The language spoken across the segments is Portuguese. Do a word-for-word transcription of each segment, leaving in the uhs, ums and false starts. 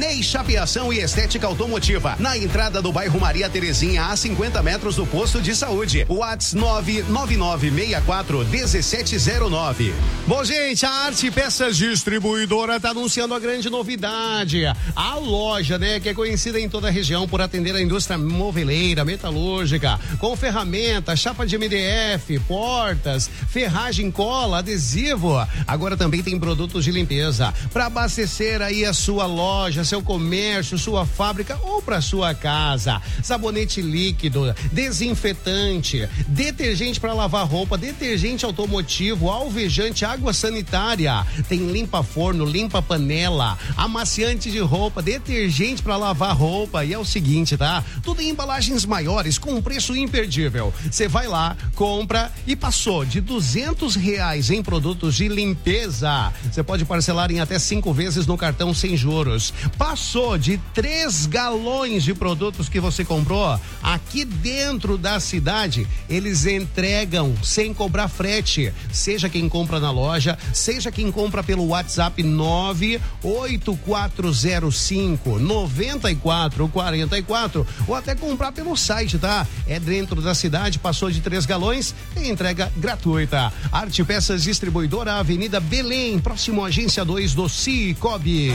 Ney Chapeação e Estética Automotiva, na entrada do bairro Maria Terezinha, a cinquenta metros do posto de saúde. WhatsApp nove nove nove seis quatro um sete zero nove. Bom, gente, a Arte Peças Distribuidora está anunciando a grande novidade. A loja, né, que é conhecida em toda a região por atender a indústria moveleira, metalúrgica, com ferramenta, chapa de M D F, portas, ferragem, cola, adesivo. Agora também tem produtos de limpeza para abastecer aí a sua loja, seu comércio, sua fábrica ou para sua casa. Sabonete líquido, desinfetante, detergente para lavar roupa, detergente automotivo, alvejante, água sanitária. Tem limpa forno, limpa panela, amaciante de roupa, detergente para lavar roupa. E é o seguinte, tá? Tudo em embalagens maiores com um preço imperdível. Você vai lá, compra e passou de duzentos reais em produtos de limpeza. Você pode parcelar em até cinco vezes no cartão sem juros. Passou de três galões de produtos que você comprou aqui dentro da cidade, eles entregam sem cobrar frete. Seja quem compra na loja, seja quem compra pelo WhatsApp nove oito quatro zero cinco nove quatro quatro quatro ou até comprar pelo site, tá? É dentro da cidade, passou de três galões, tem entrega gratuita. Arte Peças Distribuidora, Avenida Belém, próximo à Agência dois do Cicobi.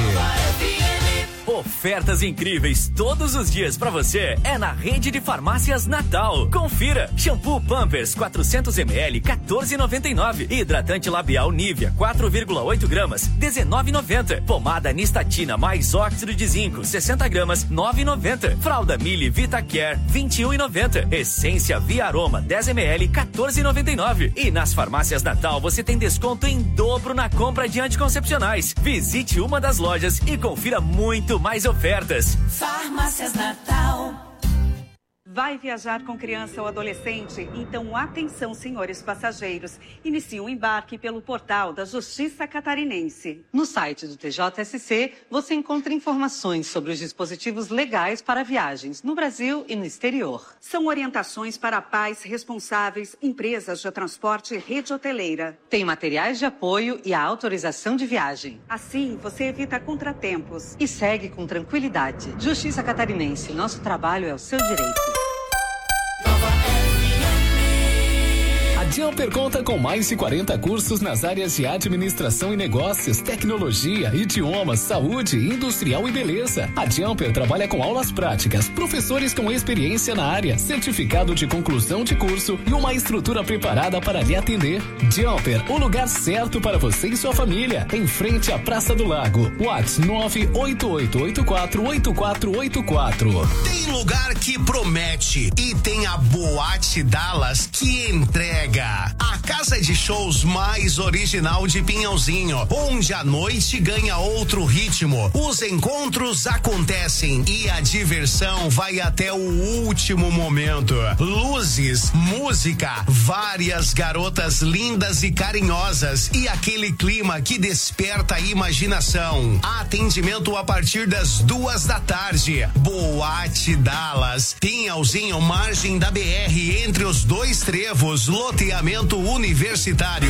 Ofertas incríveis todos os dias pra você é na Rede de Farmácias Natal. Confira: shampoo Pampers quatrocentos mililitros quatorze e noventa e nove, hidratante labial Nivea quatro vírgula oito gramas dezenove e noventa, pomada Nistatina mais óxido de zinco sessenta gramas nove e noventa, fralda Mili Vita Care vinte e um e noventa, essência Via Aroma dez mililitros quatorze e noventa e nove. E nas Farmácias Natal você tem desconto em dobro na compra de anticoncepcionais. Visite uma das lojas e confira muito mais ofertas. Farmácias Natal. Vai viajar com criança ou adolescente? Então atenção, senhores passageiros. Inicie o embarque pelo portal da Justiça Catarinense. No site do T J S C, você encontra informações sobre os dispositivos legais para viagens no Brasil e no exterior. São orientações para pais responsáveis, empresas de transporte e rede hoteleira. Tem materiais de apoio e a autorização de viagem. Assim, você evita contratempos. E segue com tranquilidade. Justiça Catarinense, nosso trabalho é o seu direito. A Jumper conta com mais de quarenta cursos nas áreas de administração e negócios, tecnologia, idiomas, saúde, industrial e beleza. A Jumper trabalha com aulas práticas, professores com experiência na área, certificado de conclusão de curso e uma estrutura preparada para lhe atender. Jumper, o lugar certo para você e sua família, em frente à Praça do Lago. WhatsApp nove oito oito oito quatro oito quatro oito quatro. Tem lugar que promete e tem a Boate Dallas que entrega. A casa de shows mais original de Pinhalzinho, onde a noite ganha outro ritmo. Os encontros acontecem e a diversão vai até o último momento. Luzes, música, várias garotas lindas e carinhosas e aquele clima que desperta a imaginação. Atendimento a partir das duas da tarde. Boate Dallas, Pinhalzinho, margem da B R, entre os dois trevos, loteamento universitário.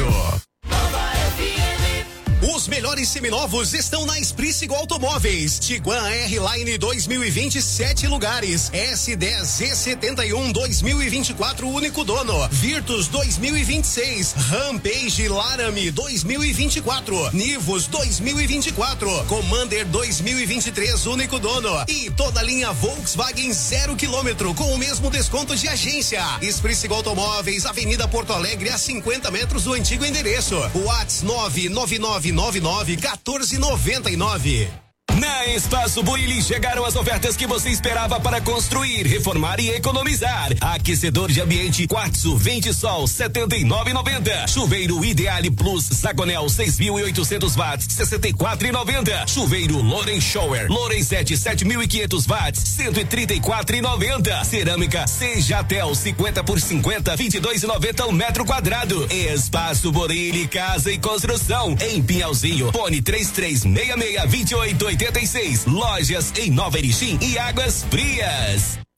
Os melhores seminovos estão na Espricigo Automóveis. Tiguan R-Line dois mil e vinte, sete lugares. S dez Z setenta e um dois mil e vinte e quatro, único dono. Virtus dois mil e vinte e seis. Rampage Laramie dois mil e vinte e quatro. Nivus dois mil e vinte e quatro. Commander dois mil e vinte e três, único dono. E toda a linha Volkswagen zero quilômetro com o mesmo desconto de agência. Espricigo Automóveis, Avenida Porto Alegre, a cinquenta metros do antigo endereço. WhatsApp nove nove nove nove nove um quatro nove nove. Na Espaço Buili chegaram as ofertas que você esperava para construir, reformar e economizar. Aquecedor de ambiente Quartzo Vente Sol setenta e nove e noventa. Chuveiro Ideale Plus Zagonel seis mil e oitocentos watts sessenta e quatro e noventa. Chuveiro Loren Shower Lorenzetti sete mil e quinhentos watts cento e trinta e quatro e noventa. Cerâmica Sejatel cinquenta por cinquenta vinte e dois e noventa um metro quadrado. Espaço Buili Casa e Construção em Pinhalzinho. Fone três três seis seis vinte e oito oitenta e seis. Lojas em Nova Erechim e Águas Frias.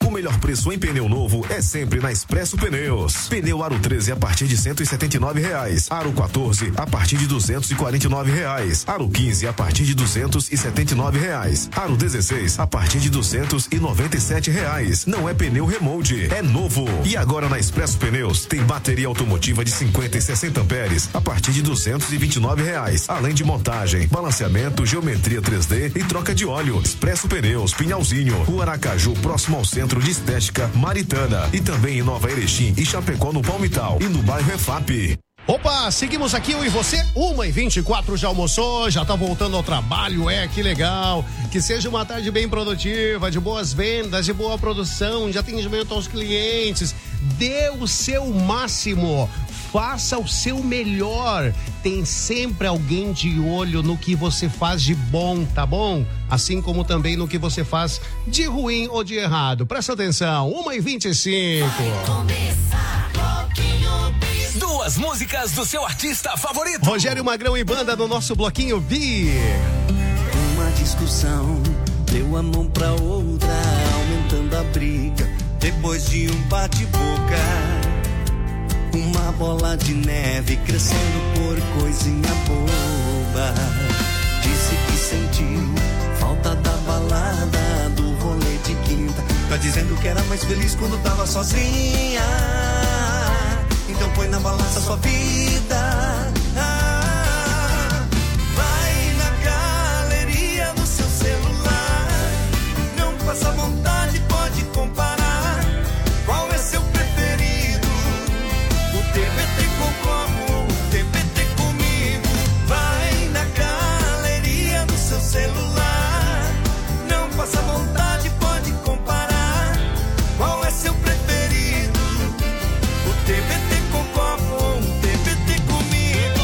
O melhor preço em pneu novo é sempre na Expresso Pneus. Pneu Aro treze a partir de cento e setenta e nove reais. Aro quatorze a partir de duzentos e quarenta e nove reais. Aro quinze a partir de duzentos e setenta e nove reais. Aro dezesseis a partir de duzentos e noventa e sete reais. Não é pneu remold, é novo. E agora na Expresso Pneus tem bateria automotiva de cinquenta e sessenta amperes a partir de duzentos e vinte e nove reais. Além de montagem, balanceamento, geometria três D e troca de óleo. Expresso Pneus, Pinhalzinho, Rua Aracaju, próximo ao Centro de Estética Maritana. E também em Nova Erechim e Chapecó, no Palmital e no bairro Refap. Opa, seguimos aqui, eu e você, uma e vinte e quatro, já almoçou, já tá voltando ao trabalho, é, que legal, que seja uma tarde bem produtiva, de boas vendas, de boa produção, de atendimento aos clientes, dê o seu máximo, faça o seu melhor, tem sempre alguém de olho no que você faz de bom, tá bom? Assim como também no que você faz de ruim ou de errado, presta atenção, uma e vinte e cinco. Vai começar Bloquinho Bis. Duas músicas do seu artista favorito. Rogério Magrão e banda no nosso Bloquinho Bi. Uma discussão, deu a mão pra outra, aumentando a briga, depois de um bate-boca. Uma bola de neve crescendo por coisinha boba. Disse que sentiu falta da balada, do rolê de quinta. Tá dizendo que era mais feliz quando tava sozinha. Então põe na balança sua vida. Ah, vai na galeria do seu celular. Não passa vontade, pode comparar. Qual é seu preferido? O T V T concorre, o T V T comigo. Vai na galeria do seu celular. Não passa vontade, pode comparar. Qual é seu preferido? O T V T concorre, o T V T comigo.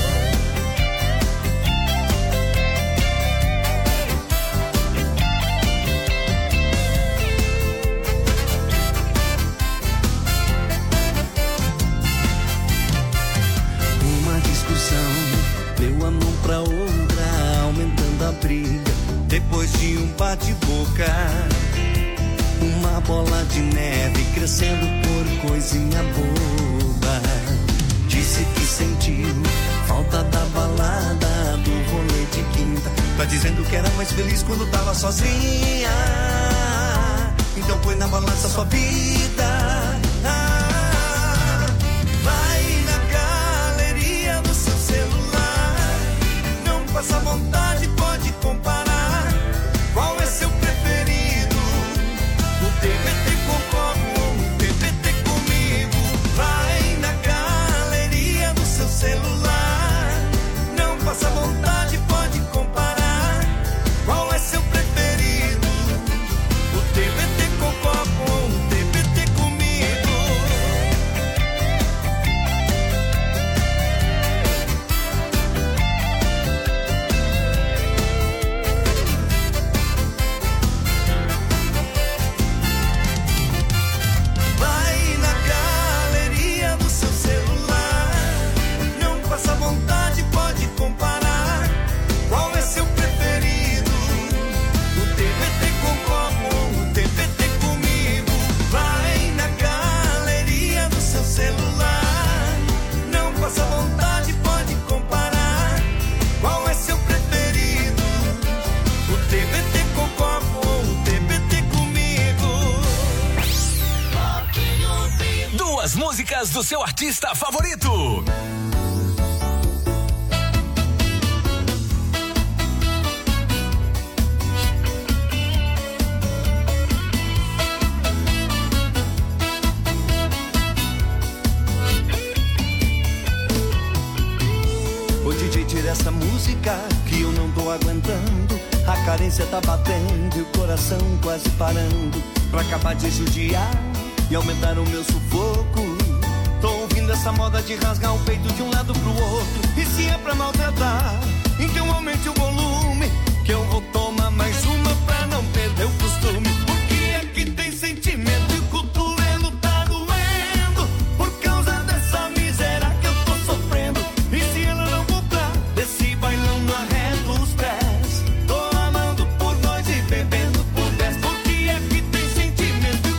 Uma discussão, deu a mão pra outra, aumentando a briga, depois de um bate-boca. Uma bola de neve crescendo por coisinha boba. Disse que sentiu falta da balada, do rolê de quinta. Tá dizendo que era mais feliz quando tava sozinha. Então põe na balança sua vida. Ah, vai na galeria do seu celular. Não passa vontade, pode comparar. Qual é seu preferido? O T V T concorre, o T V T comigo. Vai na galeria do seu celular. Não passa vontade, pode comparar. Qual é seu preferido? O T V T concorre, o T V T comigo. Vai na galeria do seu celular. Não passa vontade, pode comparar. Qual é seu preferido? O T V T concorre, o T V T comigo. Vai na galeria do seu celular. Não passa vontade, pode comparar. Qual é seu preferido? O T V T concorre, o T V T comigo. Duas músicas do seu artista favorito. Ô D J, tira essa música que eu não tô aguentando. A carência tá batendo e o coração quase parando. Pra acabar de judiar e aumentar o meu sufoco. Tô ouvindo essa moda de rasgar o peito de um lado pro outro. E se é pra maltratar, então aumente o volume, que eu vou tomar mais uma pra não perder o costume. Porque aqui tem sentimento e o cotovelo tá doendo. Por causa dessa miséria que eu tô sofrendo. E se ela não voltar desse bailão, não arredo os pés. Tô amando por nós e bebendo por dez. Porque aqui tem sentimento e o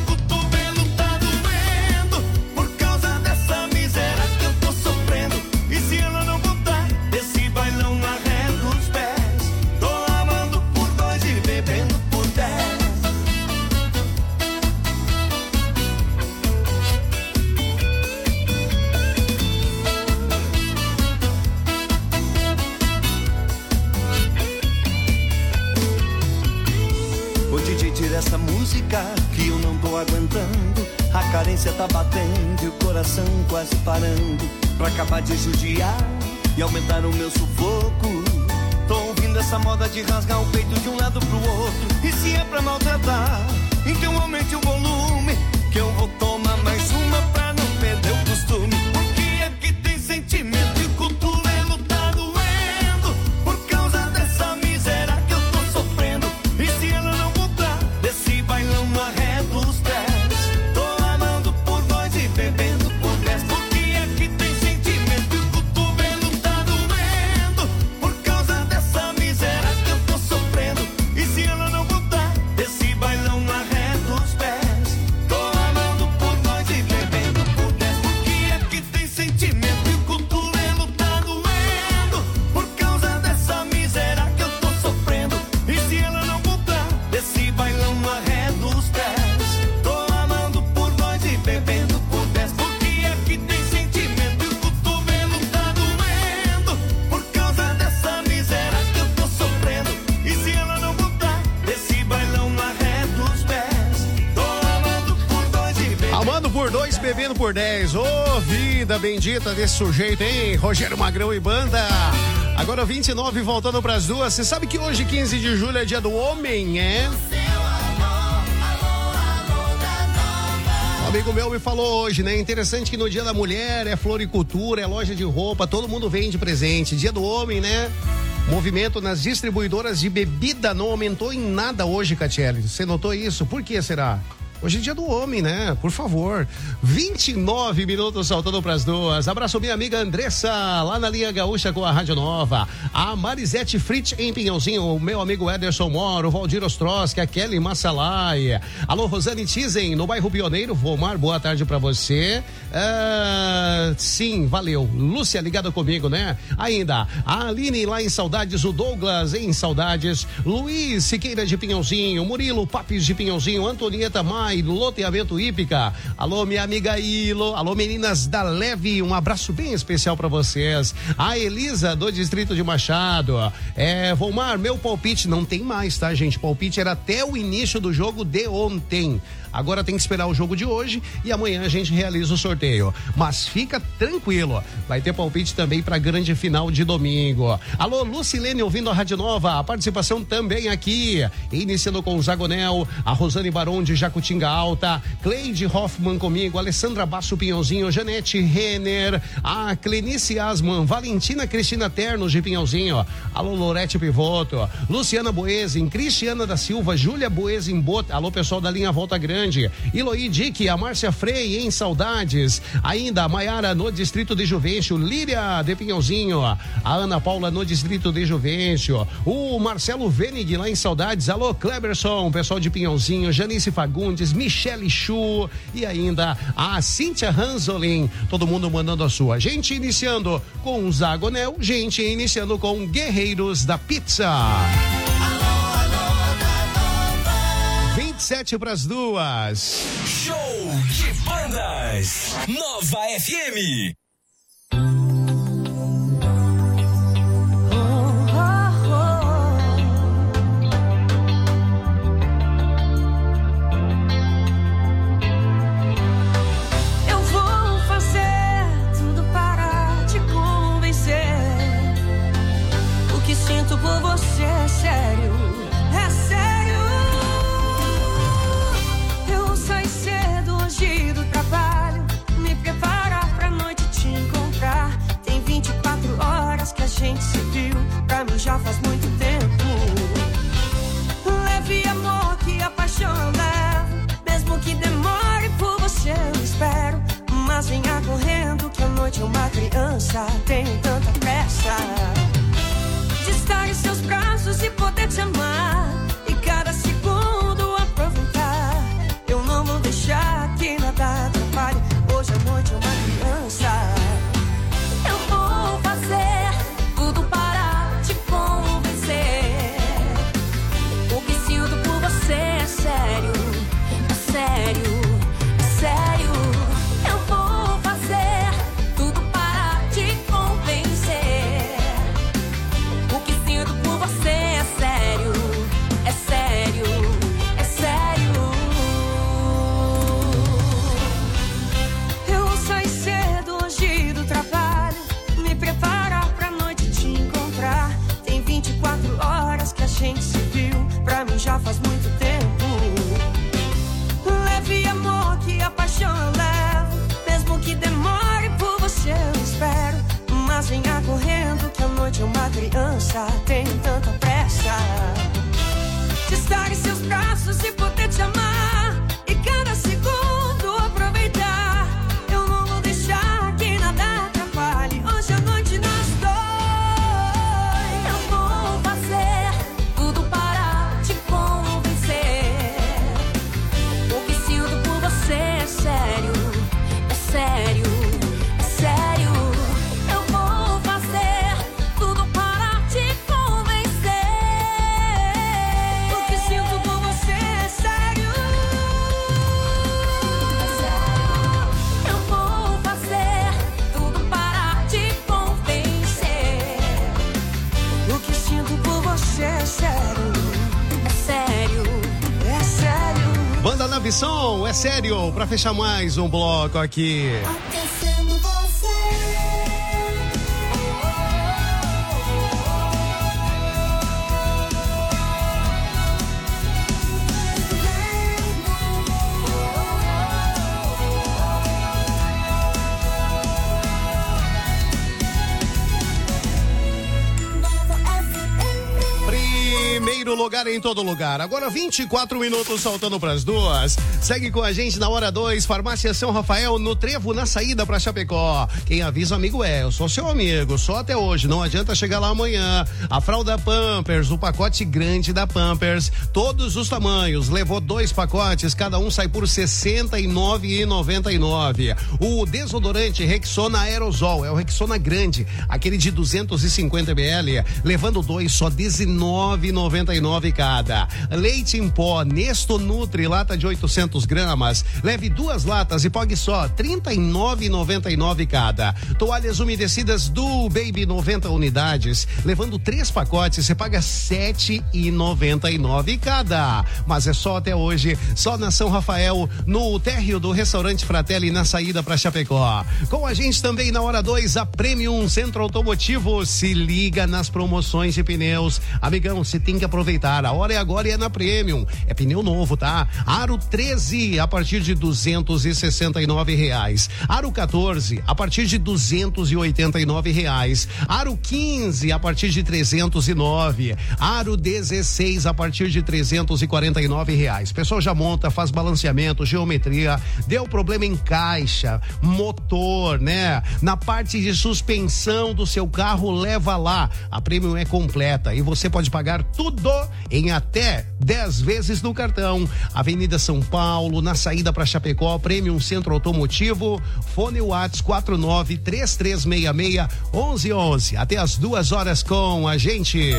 Ô D J, tira essa música que eu não tô aguentando. A carência tá batendo e o coração quase parando. Pra acabar de judiar e aumentar o meu sufoco. Tô ouvindo essa moda de rasgar o peito de um lado pro outro. E se é pra maltratar, então aumente o volume, que eu vou tomar mais uma pra não perder o costume. Porque aqui tem sentimento e cotovelo tá doendo por causa dessa miséria que eu tô sofrendo. E se ela não voltar desse bailão no arredo dos pés, tô amando por nós e bebendo por dez. Porque aqui tem sentimento e o cotovelo tá doendo por causa dessa miséria que eu tô sofrendo. E se ela não voltar desse bailão no arredo dos pés, tô amando por nós e bebendo por dez. Porque aqui tem sentimento e o cotovelo tá doendo por causa dessa miséria que eu tô sofrendo. E se ela não voltar desse bailão no arredo dos pés, tô amando por nós e bebendo por dez. Porque aqui tem sentimento e o cotovelo tá doendo por causa dessa miséria que eu tô sofrendo. E se ela não voltar desse bailão no arredo dos pés, tô amando por nós e bebendo. Amando por dois, bebendo por dez. Ô, vida bendita desse sujeito, hein? Rogério Magrão e banda. Agora vinte e nove, voltando pras duas. Você sabe que hoje, quinze de julho, é dia do homem, é? Um amigo meu me falou hoje, né? Interessante que no dia da mulher é floricultura, é loja de roupa, todo mundo vende presente. Dia do homem, né? Movimento nas distribuidoras de bebida não aumentou em nada hoje, Catiele. Você notou isso? Por que será? Hoje é dia do homem, né? Por favor. vinte e nove minutos saltando pras duas. Abraço minha amiga Andressa, lá na linha gaúcha com a Rádio Nova. A Marisete Fritz em Pinhãozinho, o meu amigo Ederson Moro, o Valdir Ostroski, a Kelly Massalai. Alô, Rosane Tizen, no bairro Pioneiro. Vomar, boa tarde pra você. Uh, sim, valeu. Lúcia ligada comigo, né? Ainda, a Aline lá em Saudades, o Douglas em Saudades, Luiz Siqueira de Pinhãozinho, Murilo Papis de Pinhãozinho, Antonieta Mai, loteamento hípica. Alô, minha amiga Ilo. Alô, meninas da Leve. Um abraço bem especial pra vocês. A Elisa do Distrito de Machado. É, Volmar, meu palpite não tem mais, tá, gente? Palpite era até o início do jogo de ontem. Agora tem que esperar o jogo de hoje e amanhã a gente realiza o sorteio. Mas fica tranquilo, vai ter palpite também para a grande final de domingo. Alô, Lucilene ouvindo a Rádio Nova, a participação também aqui. Iniciando com o Zagonel, a Rosane Barão de Jacutinga Alta, Cleide Hoffman comigo, Alessandra Basso Pinhãozinho, Janete Renner, a Clenice Asman, Valentina Cristina Ternos de Pinhãozinho, alô, Lorete Pivoto, Luciana Boezin, Cristiana da Silva, Júlia Boezin Bota, alô, pessoal da linha Volta Grande, Iloí Dick, a Márcia Frei em Saudades, ainda a Maiara no Distrito de Juvencio, Líria de Pinhãozinho, a Ana Paula no Distrito de Juvencio, o Marcelo Venig lá em Saudades, alô Kleberson, pessoal de Pinhãozinho, Janice Fagundes, Michele Chu e ainda a Cíntia Hanzolin, todo mundo mandando a sua. Gente iniciando com Zagonel, gente iniciando com Guerreiros da Pizza. vinte e sete para as duas. Show de bandas. Nova F M. Eu vou fazer tudo para te convencer. O que sinto por você é sério, é sério. Do trabalho, me preparar pra noite te encontrar. Tem vinte e quatro horas que a gente se viu, pra mim já faz muito tempo. Leve amor que a paixão eu levo, mesmo que demore por você eu espero. Mas venha correndo que a noite é uma criança, tenho tanta pressa de estar em seus braços e poder te amar, e cada segundo aproveitar. Eu não vou deixar que nada atrapalhe. Hoje a noite é uma criança. Eu vou fazer tudo para te convencer. O que sinto por você é sério, é sério, é sério. Eu vou fazer tudo para te convencer. O que sinto por você é sério. já faz muito tempo. Leve amor que a paixão eu levo, mesmo que demore por você eu espero. Mas venha correndo que a noite é uma criança, tenho tanta pressa de estar em seus braços e poder te amar, e cada segundo aproveitar. Eu não vou deixar que nada atrapalhe hoje à noite nós dois. Eu vou fazer tudo para te convencer. O que sinto por você é sério, é sério, é sério. Eu vou fazer tudo para te convencer. O que sinto por você é sério, é sério. Eu vou fazer tudo para te convencer. O que sinto por você é sério, é sério, é sério. Banda Navisson, é sério, pra fechar mais um bloco aqui. Aquecendo você. Primeiro lugar em todo lugar. Agora vinte e quatro minutos faltando pras duas. Segue com a gente na hora dois. Farmácia São Rafael, no Trevo, na saída pra Chapecó. Quem avisa, amigo é. Eu sou seu amigo, só até hoje. Não adianta chegar lá amanhã. A fralda Pampers, o pacote grande da Pampers, todos os tamanhos. Levou dois pacotes, cada um sai por sessenta e nove reais e noventa e nove centavos. O desodorante Rexona Aerosol, é o Rexona grande, aquele de duzentos e cinquenta mililitros, levando dois só dezenove reais e noventa e nove centavos cada. Leite em pó Nesto Nutri, lata de oitocentos gramas, leve duas latas e pague só trinta e nove reais e noventa e nove centavos cada. Toalhas umedecidas do Baby, noventa unidades, levando três pacotes, você paga sete reais e noventa e nove centavos cada. Mas é só até hoje, só na São Rafael, no térreo do restaurante Fratelli, na saída para Chapecó. Com a gente também na hora dois, a Premium Centro Automotivo. Se liga nas promoções de pneus. Amigão, você tem que aproveitar. A hora é agora e é na Premium. É pneu novo, tá? Aro treze a partir de duzentos e sessenta e nove reais. Aro quatorze a partir de duzentos e oitenta e nove reais. Aro quinze a partir de trezentos e nove. Aro dezesseis a partir de trezentos e quarenta e nove reais. Pessoal já monta, faz balanceamento, geometria, deu problema em caixa, motor, né? Na parte de suspensão do seu carro, leva lá. A Premium é completa e você pode pagar tudo em até dez vezes no cartão. Avenida São Paulo, na saída para Chapecó, Premium Centro Automotivo. Fone Whats quatro nove três três seis seis um um um um. Até as duas horas com a gente.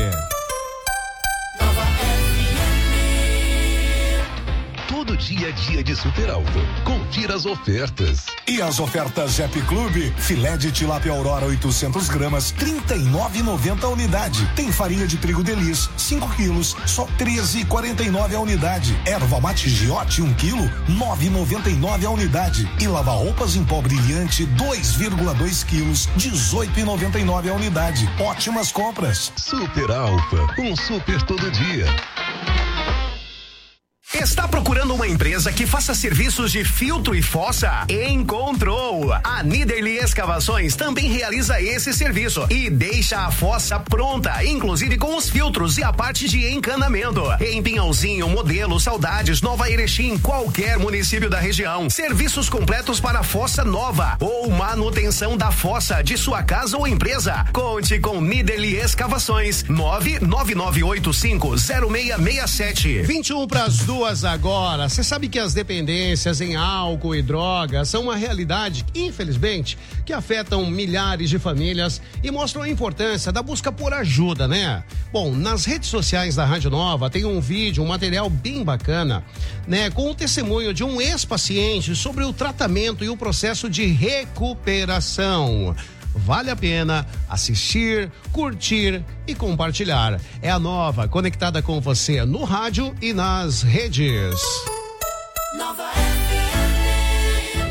Todo dia a dia de Super Alto. Confira as ofertas. E as ofertas Jep Clube, filé de tilápia Aurora oitocentos gramas, trinta e nove reais e noventa centavos a unidade. Tem farinha de trigo Delis, cinco quilos, só treze reais e quarenta e nove centavos a unidade. Erva mate Giote, um quilo, nove reais e noventa e nove centavos a unidade. E lava roupas em pó brilhante, dois vírgula dois quilos, dezoito reais e noventa e nove centavos a unidade. Ótimas compras. Super Alfa, um super todo dia. Está procurando uma empresa que faça serviços de filtro e fossa? Encontrou! A Niederli Escavações também realiza esse serviço e deixa a fossa pronta, inclusive com os filtros e a parte de encanamento. Em Pinhalzinho, Modelo, Saudades, Nova Erechim, qualquer município da região. Serviços completos para fossa nova ou manutenção da fossa de sua casa ou empresa. Conte com Niederli Escavações. nove nove nove oito cinco zero seis seis sete. vinte e um para as duas agora. Você sabe que as dependências em álcool e drogas são uma realidade, infelizmente, que afetam milhares de famílias e mostram a importância da busca por ajuda, né? Bom, nas redes sociais da Rádio Nova tem um vídeo, um material bem bacana, né? Com o testemunho de um ex-paciente sobre o tratamento e o processo de recuperação. Vale a pena assistir, curtir e compartilhar. É a Nova, conectada com você no rádio e nas redes. A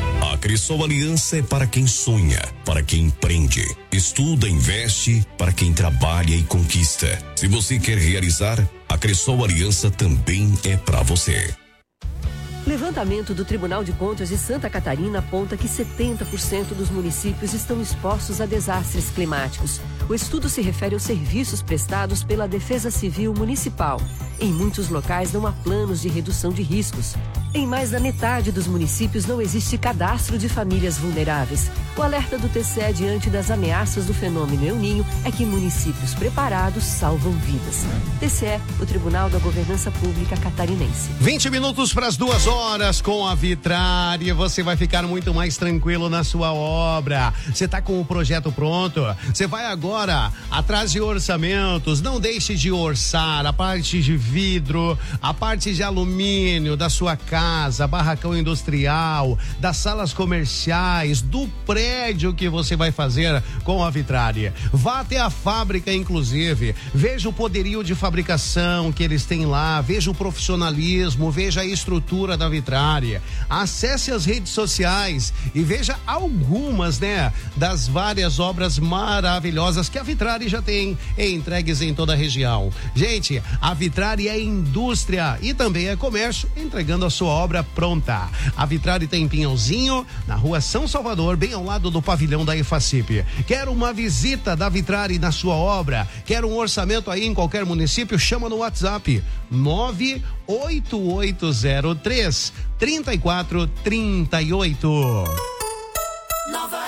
Cressol Aliança é para quem sonha, para quem empreende, estuda, investe, para quem trabalha e conquista. Se você quer realizar, a Cressol Aliança também é para você. Levantamento do Tribunal de Contas de Santa Catarina aponta que setenta por cento dos municípios estão expostos a desastres climáticos. O estudo se refere aos serviços prestados pela Defesa Civil Municipal. Em muitos locais não há planos de redução de riscos. Em mais da metade dos municípios não existe cadastro de famílias vulneráveis. O alerta do T C E diante das ameaças do fenômeno El Ninho é que municípios preparados salvam vidas. T C E, o Tribunal da Governança Pública Catarinense. vinte minutos para as duas horas com a Vitrari. Você vai ficar muito mais tranquilo na sua obra. Você está com o projeto pronto? Você vai agora atrás de orçamentos. Não deixe de orçar a parte de vidro, a parte de alumínio da sua casa, barracão industrial, das salas comerciais, do prédio que você vai fazer com a Vitrari. Vá até a fábrica, inclusive. Veja o poderio de fabricação que eles têm lá. Veja o profissionalismo. Veja a estrutura da Vitrari. Acesse as redes sociais e veja algumas, né, das várias obras maravilhosas que a Vitrari já tem entregues em toda a região. Gente, a Vitrari é indústria e também é comércio, entregando a sua obra pronta. A Vitrari tem em Pinhãozinho, na rua São Salvador, bem ao lado do pavilhão da EFACIP. Quer uma visita da Vitrari na sua obra? Quer um orçamento aí em qualquer município? Chama no WhatsApp nove oito oito zero três, três quatro três oito. Nova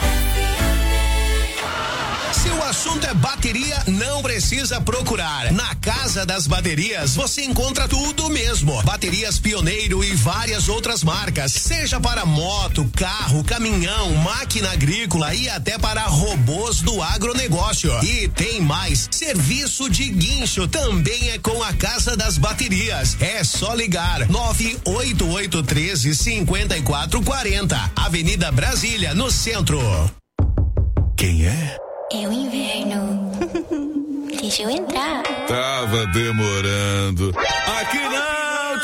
Se o assunto é bateria, não precisa procurar. Na Casa das Baterias, você encontra tudo mesmo. Baterias Pioneiro e várias outras marcas. Seja para moto, carro, caminhão, máquina agrícola e até para robôs do agronegócio. E tem mais. Serviço de guincho também é com a Casa das Baterias. É só ligar nove oito oito um três, cinco quatro quatro zero. Avenida Brasília, no centro. Quem é? É o inverno. Deixa eu entrar. Tava demorando. Aqui não,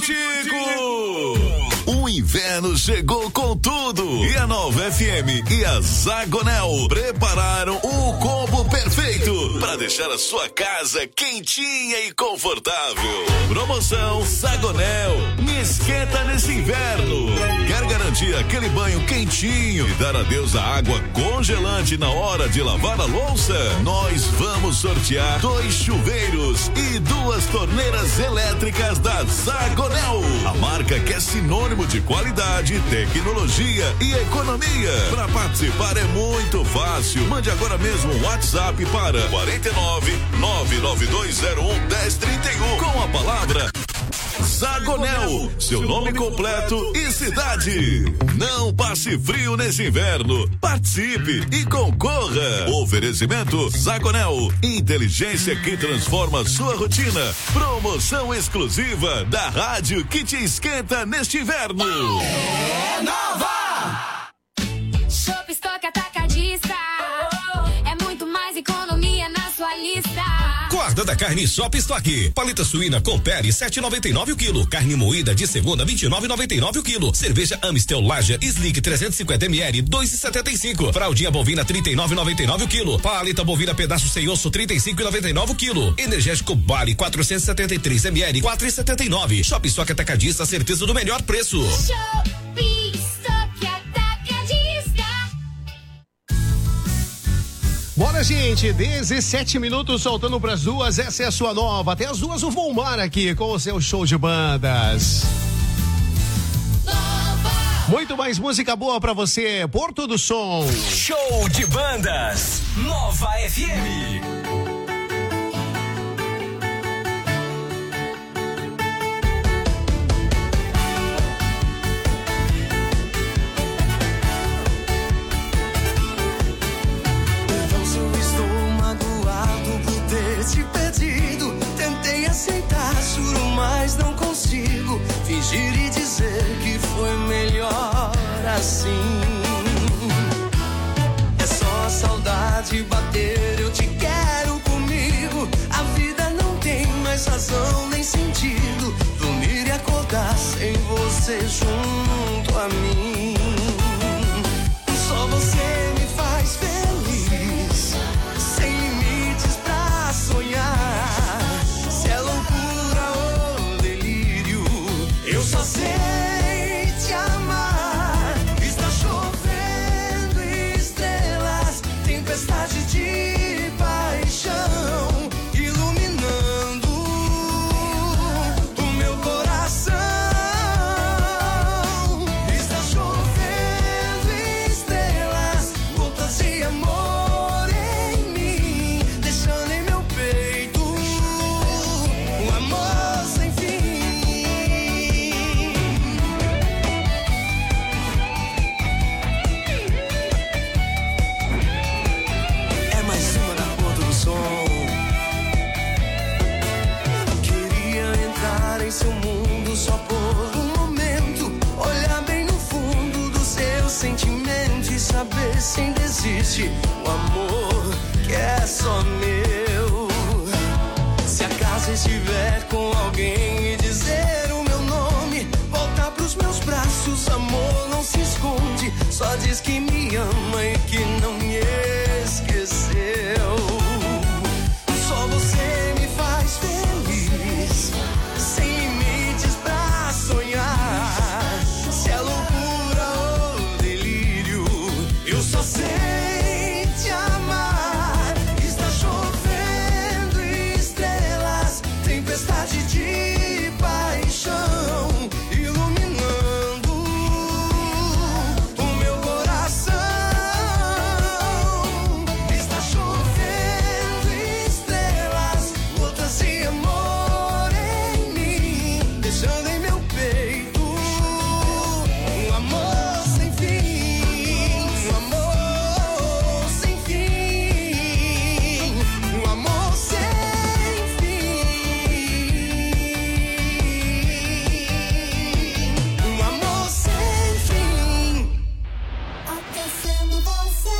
Tico-Tico! O inverno chegou com tudo. E a Nova F M e a Zagonel prepararam o combo perfeito para deixar a sua casa quentinha e confortável. Promoção Zagonel. Me esquenta nesse inverno. Quer garantir aquele banho quentinho e dar adeus à água congelante na hora de lavar a louça? Nós vamos sortear dois chuveiros e duas torneiras elétricas da Zagonel. A marca que é sinônimo de qualidade, tecnologia e economia. Para participar é muito fácil. Mande agora mesmo um WhatsApp para quarenta e nove, nove nove dois zero um, dez trinta e um com a palavra Zagonel, seu nome completo e cidade. Não passe frio nesse inverno. Participe e concorra. Oferecimento Zagonel, inteligência que transforma sua rotina. Promoção exclusiva da rádio que te esquenta neste inverno. É nova! Shop Stock Atacadista. É muito mais economia na sua lista. Guarda da carne Shop Stock. Paleta suína com pele sete e noventa e nove o quilo. Carne moída de segunda vinte e nove e noventa e nove o quilo. Cerveja Amstel Lager Slick trezentos e cinquenta mililitros dois e setenta e cinco. Fraldinha bovina trinta e nove e noventa e nove o quilo. Paleta bovina pedaço sem osso trinta e cinco e noventa e nove o quilo. Energético Bali quatrocentos e setenta e três mililitros quatro e setenta e nove. Shop Stock Atacadista, certeza do melhor preço. Shop Stock Atacadista. Bora, gente, dezessete minutos soltando pras duas, essa é a sua nova. Até as duas o Volmar aqui com o seu show de bandas. Nova. Muito mais música boa pra você, Porto do Som. Show de bandas, Nova F M. Te pedido, tentei aceitar, juro, mas não consigo fingir e dizer que foi melhor assim. É só a saudade bater, eu te quero comigo. A vida não tem mais razão nem sentido. Dormir e acordar sem você junto a mim. pulsando em meu peito. Um amor sem fim, um amor sem fim, um amor sem fim, um amor sem fim. Aquecendo você.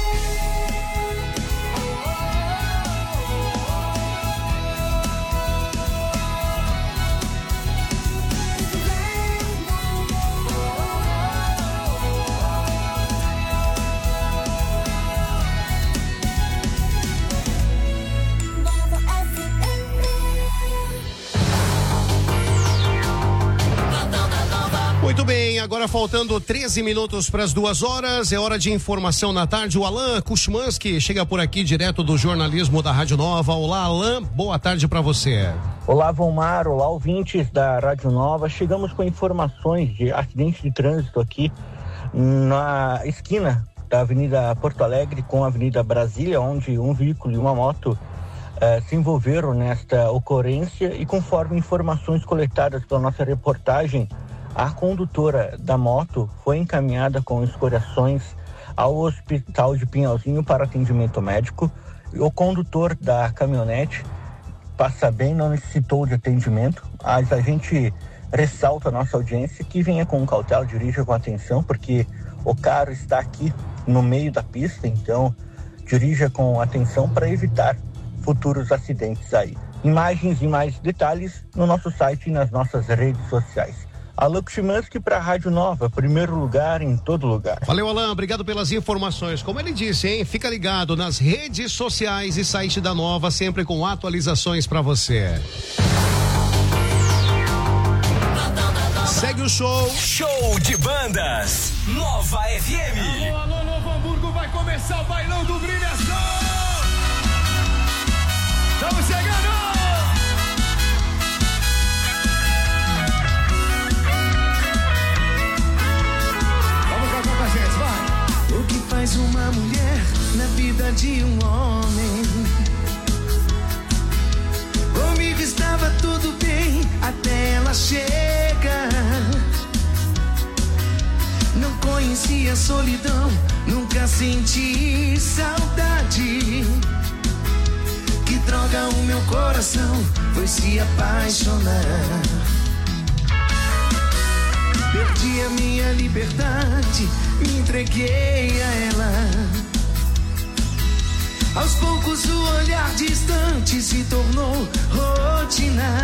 Muito bem, agora faltando treze minutos para as duas horas, é hora de informação na tarde. O Alan Kuchmanski chega por aqui direto do jornalismo da Rádio Nova. Olá, Alan, boa tarde para você. Olá, Vomar, olá, ouvintes da Rádio Nova. Chegamos com informações de acidente de trânsito aqui na esquina da Avenida Porto Alegre com a Avenida Brasília, onde um veículo e uma moto eh, se envolveram nesta ocorrência e, conforme informações coletadas pela nossa reportagem, a condutora da moto foi encaminhada com escoriações ao Hospital de Pinhalzinho para atendimento médico. O condutor da caminhonete passa bem, não necessitou de atendimento, mas a gente ressalta a nossa audiência que venha com cautela, dirija com atenção, porque o carro está aqui no meio da pista, então dirija com atenção para evitar futuros acidentes aí. Imagens e mais detalhes no nosso site e nas nossas redes sociais. Alan Kuchmanski para a Rádio Nova, primeiro lugar em todo lugar. Valeu, Alan, obrigado pelas informações. Como ele disse, hein? Fica ligado nas redes sociais e site da Nova, sempre com atualizações para você. Segue o show. Show de bandas. Nova F M. Alô, alô, Novo Hamburgo, vai começar o bailão do Brilhação. Estamos chegando. O que faz uma mulher na vida de um homem? Comigo estava tudo bem até ela chega. Não conhecia solidão, nunca senti saudade. Que droga, o meu coração foi se apaixonar. Perdi a minha liberdade, me entreguei a ela. Aos poucos o olhar distante se tornou rotina.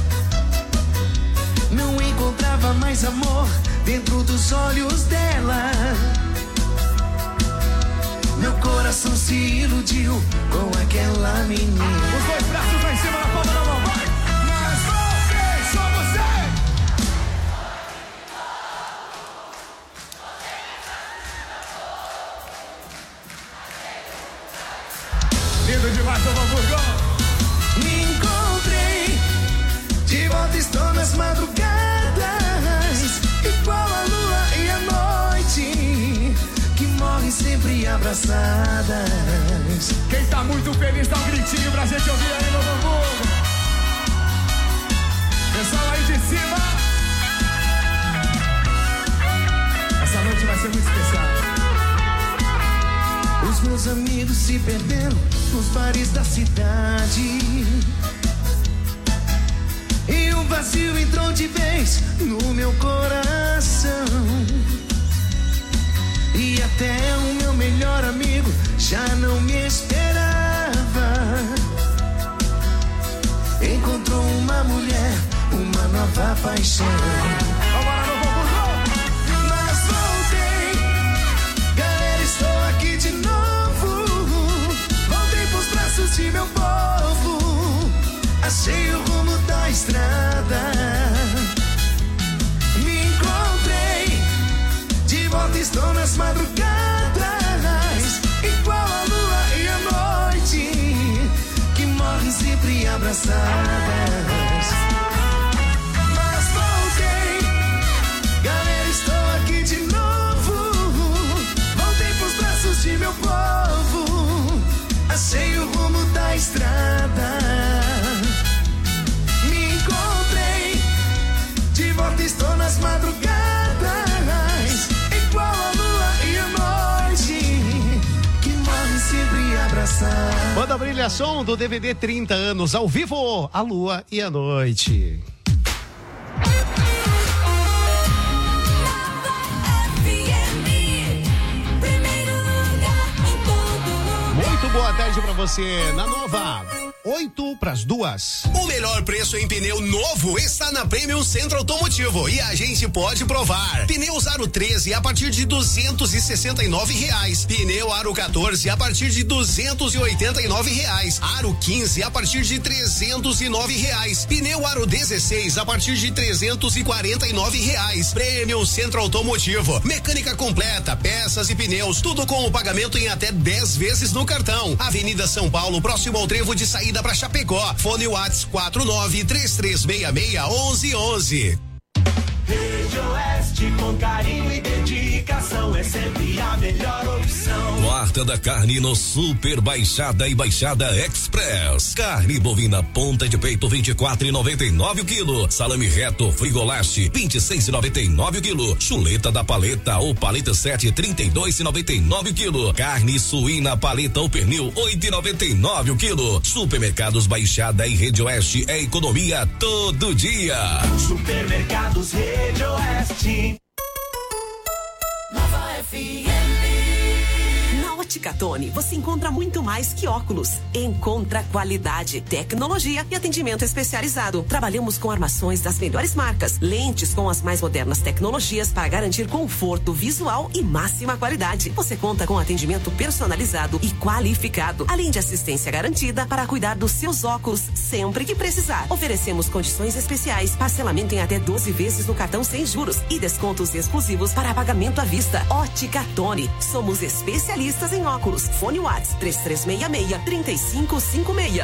Não encontrava mais amor dentro dos olhos dela. Meu coração se iludiu com aquela menina. Os dois braços lá em cima, na palma da mão, vai! Mas você, só você! Lindo demais, Novo Hamburgo. Me encontrei, de volta estou nas madrugadas, igual a lua e a noite, que morrem sempre abraçadas. Quem tá muito feliz dá um gritinho pra gente ouvir aí, Novo Hamburgo. Pessoal aí de cima. Essa noite vai ser muito especial. Os meus amigos se perderam nos bares da cidade, e um vazio entrou de vez no meu coração. E até o meu melhor amigo já não me esperava. Encontrou uma mulher, uma nova paixão. Mas voltei, galera, estou aqui de novo. Voltei pros braços de meu povo, achei o rumo da estrada. Me encontrei, de volta estou nas madrugadas, igual a lua e a noite, que morrem sempre abraçadas. Mas voltei, galera, estou aqui de novo. Voltei pros braços de meu povo, achei o rumo da estrada. Me encontrei, de Banda Brilha Som do D V D trinta anos ao vivo, a lua e a noite. Muito boa tarde pra você na Nova. Oito pras duas. O melhor preço em pneu novo está na Premium Centro Automotivo e a gente pode provar. Pneus Aro treze a partir de duzentos e sessenta e nove reais. Pneu Aro quatorze a partir de duzentos e oitenta e nove reais. Aro quinze a partir de trezentos e nove reais. Pneu Aro dezesseis a partir de trezentos e quarenta e nove reais. Premium Centro Automotivo. Mecânica completa, peças e pneus, tudo com o pagamento em até dez vezes no cartão. Avenida São Paulo, próximo ao trevo de saída para Chapecó. Fone WhatsApp quatro nove três três seis seis onze onze. Rede Oeste com carinho e dedicação é sempre a melhor opção. Quarta da carne no Super Baixada e Baixada Express. Carne bovina ponta de peito vinte e quatro e noventa e nove o quilo. Salame reto Frigolaste vinte e seis e noventa e nove o quilo. Chuleta da paleta ou paleta sete trinta e dois e noventa e nove o quilo. Carne suína paleta ou pernil oito e noventa e nove o quilo. Supermercados Baixada e Rede Oeste é economia todo dia. Supermercados Rede Oeste. Nova F M. Na Ótica Tony, você encontra muito mais que óculos. Encontra qualidade, tecnologia e atendimento especializado. Trabalhamos com armações das melhores marcas, lentes com as mais modernas tecnologias para garantir conforto visual e máxima qualidade. Você conta com atendimento personalizado e qualificado, além de assistência garantida para cuidar dos seus óculos sempre que precisar. Oferecemos condições especiais, parcelamento em até doze vezes no cartão sem juros e descontos exclusivos para pagamento à vista. Ótica Tony, somos especialistas em óculos. Fone WhatsApp três três seis seis, três cinco cinco seis.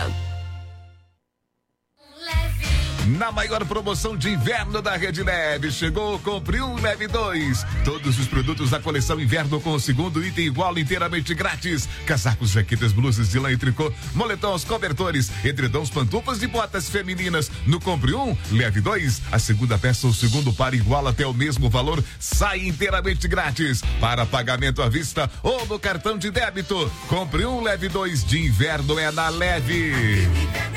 Na maior promoção de inverno da Rede Leve, chegou, compre um, leve dois. Todos os produtos da coleção inverno com o segundo item igual inteiramente grátis. Casacos, jaquetas, blusas de lã e tricô, moletons, cobertores, edredons, pantufas e botas femininas. No compre um, leve dois. A segunda peça ou segundo par igual até o mesmo valor, sai inteiramente grátis. Para pagamento à vista ou no cartão de débito. Compre um, leve dois. De inverno é na Leve.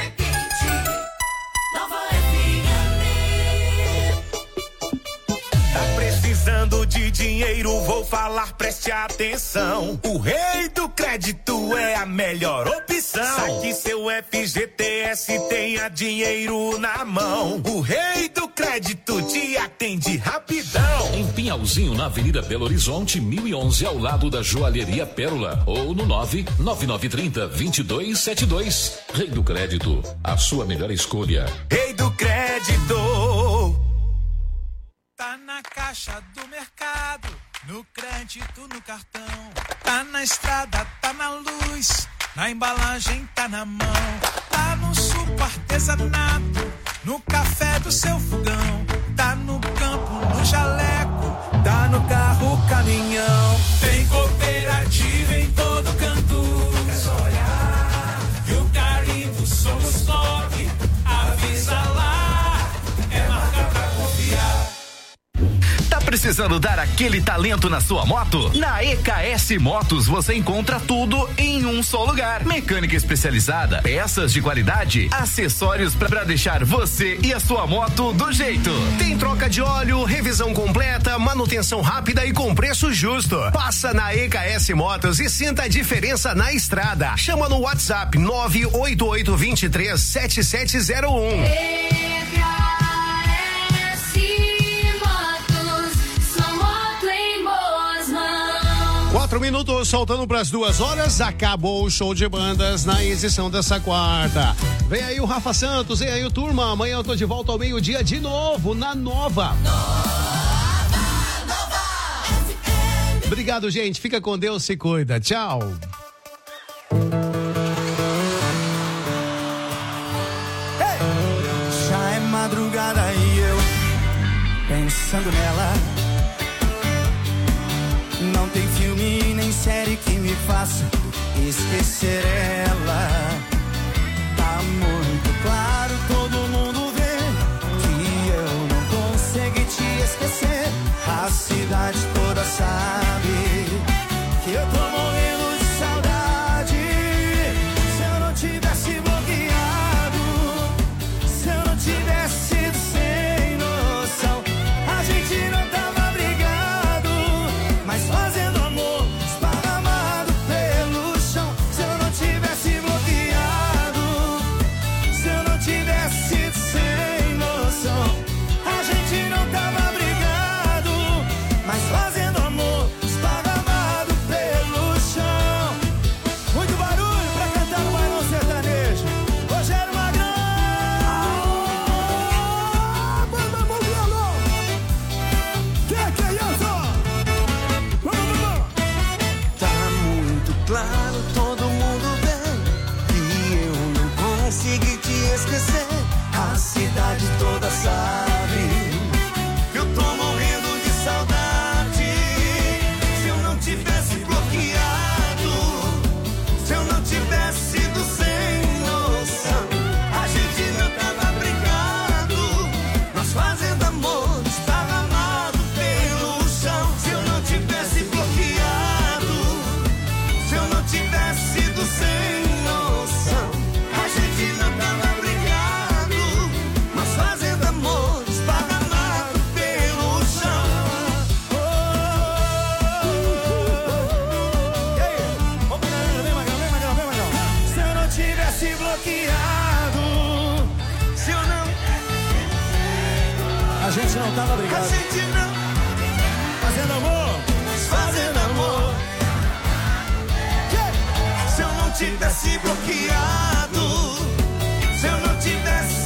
Precisando de dinheiro, vou falar, preste atenção. O Rei do Crédito é a melhor opção. Saque seu F G T S, tenha dinheiro na mão. O Rei do Crédito te atende rapidão. Em Pinhalzinho, na Avenida Belo Horizonte, mil e onze, ao lado da Joalheria Pérola. Ou no nove nove nove três zero, dois dois sete dois. Rei do Crédito, a sua melhor escolha. Rei do Crédito. Tá na caixa do mercado, no crédito, no cartão. Tá na estrada, tá na luz, na embalagem, tá na mão. Tá no suco artesanato, no café do seu fogão. Tá no campo, no jaleco, tá no carro, caminhão. Tem cooperativa em todo canto, é só olhar. E o carimbo somos nove, avisa lá, é marca pra confiar. Tá precisando dar aquele talento na sua moto? Na E K S Motos você encontra tudo em um só lugar. Mecânica especializada, peças de qualidade, acessórios pra deixar você e a sua moto do jeito. Tem troca de óleo, revisão completa, manutenção rápida e com preço justo. Passa na E K S Motos e sinta a diferença na estrada. Chama no WhatsApp nove oito oito dois três sete sete zero um. Quatro minutos, faltando para as duas horas, acabou o show de bandas na edição dessa quarta. Vem aí o Rafa Santos, vem aí o Turma, amanhã eu tô de volta ao meio-dia de novo, na Nova. Nova, Nova. Obrigado, gente, fica com Deus, se cuida, tchau. Hey! Já é madrugada e eu pensando nela. Não tem filme nem série que me faça esquecer ela. Tá muito claro, todo mundo vê que eu não consegui te esquecer. A cidade toda sabe que eu tô morrendo de saudade. Se eu não tava brigado. A gente não. Fazendo amor, fazendo amor. Yeah. Se eu não tivesse bloqueado, se eu não tivesse